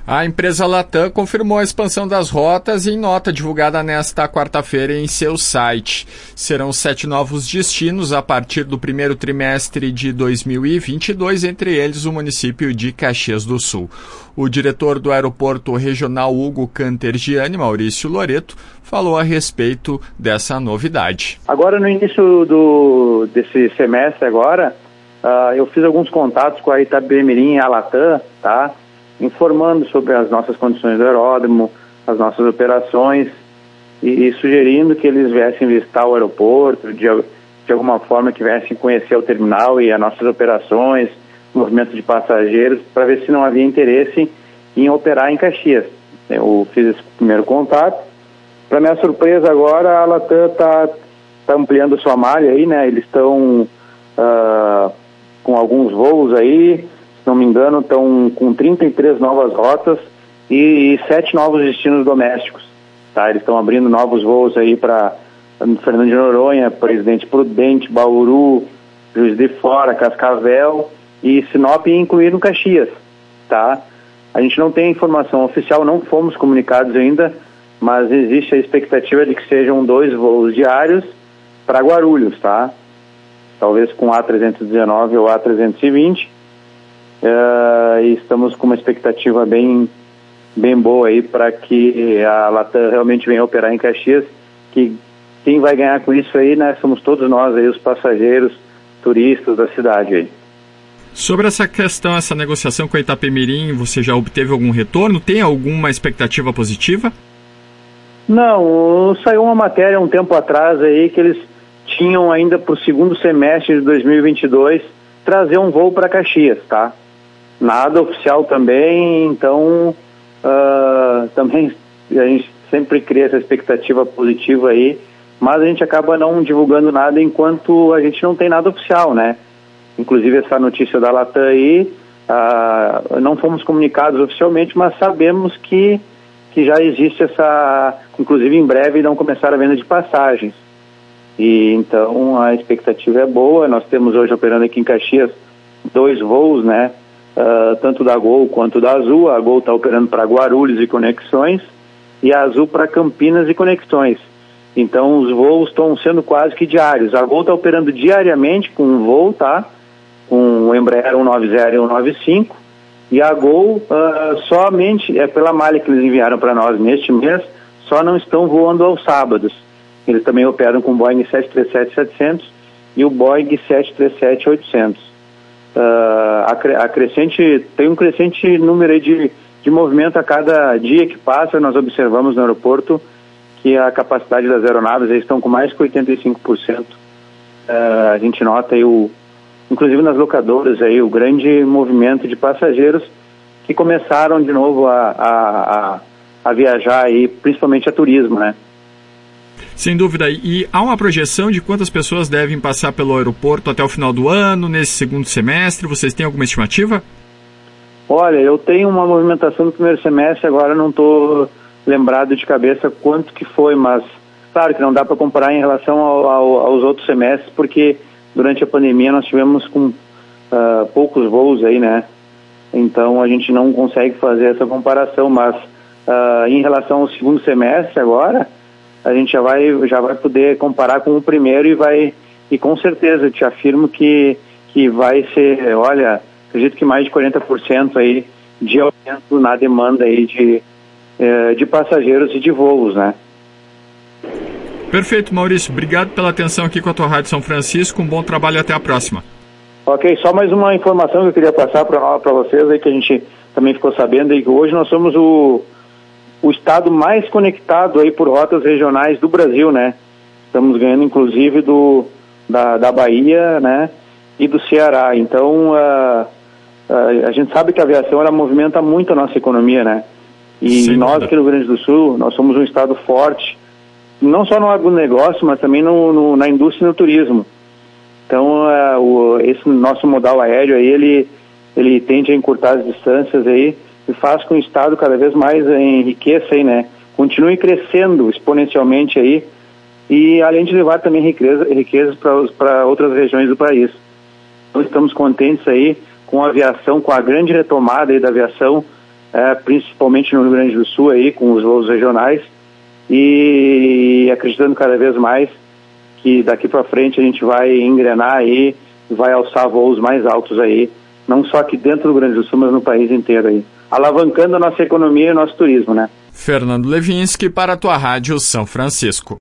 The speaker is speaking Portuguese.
A empresa Latam confirmou a expansão das rotas em nota divulgada nesta quarta-feira em seu site. Serão 7 novos destinos a partir do primeiro trimestre de 2022, entre eles o município de Caxias do Sul. O diretor do Aeroporto Regional Hugo Cantergiani, Maurício Loreto, falou a respeito dessa novidade. Agora, no início desse semestre agora, eu fiz alguns contatos com a Itapemirim e a Latam, tá? Informando sobre as nossas condições do aeródromo, as nossas operações e sugerindo que eles viessem visitar o aeroporto, de alguma forma que viessem conhecer o terminal e as nossas operações, movimento de passageiros, para ver se não havia interesse em operar em Caxias. Eu fiz esse primeiro contato. Para minha surpresa agora, a Latam está ampliando sua malha aí, né? Eles estão com alguns voos aí, se não me engano, estão com 33 novas rotas e 7 novos destinos domésticos, tá? Eles estão abrindo novos voos aí para Fernando de Noronha, Presidente Prudente, Bauru, Juiz de Fora, Cascavel e Sinop, incluindo Caxias, tá? A gente não tem informação oficial, não fomos comunicados ainda, mas existe a expectativa de que sejam 2 voos diários para Guarulhos, tá? Talvez com A319 ou A320. E estamos com uma expectativa bem boa aí para que a Latam realmente venha operar em Caxias, que quem vai ganhar com isso aí, né, somos todos nós aí, os passageiros, turistas da cidade aí. Sobre essa questão, essa negociação com a Itapemirim, você já obteve algum retorno? Tem alguma expectativa positiva? Não, saiu uma matéria um tempo atrás aí que eles tinham ainda para o segundo semestre de 2022 trazer um voo para Caxias, tá? Nada oficial também, então também a gente sempre cria essa expectativa positiva aí, mas a gente acaba não divulgando nada enquanto a gente não tem nada oficial, né? Inclusive essa notícia da Latam aí, não fomos comunicados oficialmente, mas sabemos que já existe essa, inclusive em breve irão começar a venda de passagens. E então a expectativa é boa. Nós temos hoje operando aqui em Caxias 2 voos, né? Tanto da Gol quanto da Azul. A Gol está operando para Guarulhos e conexões e a Azul para Campinas e conexões. Então os voos estão sendo quase que diários. A Gol está operando diariamente com um voo, tá? Com o Embraer 190 e 195. E a Gol somente, pela malha que eles enviaram para nós neste mês, só não estão voando aos sábados. Eles também operam com o Boeing 737-700 e o Boeing 737-800. Tem um crescente número aí de movimento a cada dia que passa. Nós observamos no aeroporto que a capacidade das aeronaves estão com mais que 85%. A gente nota aí, inclusive nas locadoras, aí, o grande movimento de passageiros que começaram de novo a viajar, aí, principalmente a turismo, né? Sem dúvida. E há uma projeção de quantas pessoas devem passar pelo aeroporto até o final do ano, nesse segundo semestre? Vocês têm alguma estimativa? Olha, eu tenho uma movimentação no primeiro semestre, agora não estou lembrado de cabeça quanto que foi, mas claro que não dá para comparar em relação aos outros semestres, porque durante a pandemia nós tivemos com poucos voos aí, né? Então a gente não consegue fazer essa comparação, mas em relação ao segundo semestre agora, a gente já vai poder comparar com o primeiro e com certeza eu te afirmo que vai ser, olha, acredito que mais de 40% aí de aumento na demanda aí de passageiros e de voos, né? Perfeito, Maurício. Obrigado pela atenção aqui com a tua Rádio São Francisco. Um bom trabalho e até a próxima. Ok, só mais uma informação que eu queria passar para vocês aí, que a gente também ficou sabendo aí, que hoje nós somos o estado mais conectado aí por rotas regionais do Brasil, né? Estamos ganhando inclusive da Bahia, né? E do Ceará. Então a gente sabe que a aviação ela movimenta muito a nossa economia, né? E nós aqui no Rio Grande do Sul, nós somos um estado forte, não só no agronegócio, mas também na indústria e no turismo. Então esse nosso modal aéreo aí, ele tende a encurtar as distâncias aí, e faz com que o estado cada vez mais enriqueça aí, né? Continue crescendo exponencialmente aí, e além de levar também riquezas para outras regiões do país. Então estamos contentes aí com a aviação, com a grande retomada aí da aviação principalmente no Rio Grande do Sul aí, com os voos regionais, e acreditando cada vez mais que daqui para frente a gente vai engrenar aí, vai alçar voos mais altos aí, não só aqui dentro do Rio Grande do Sul, mas no país inteiro aí, alavancando a nossa economia e o nosso turismo, né? Fernando Levinsky para a tua Rádio São Francisco.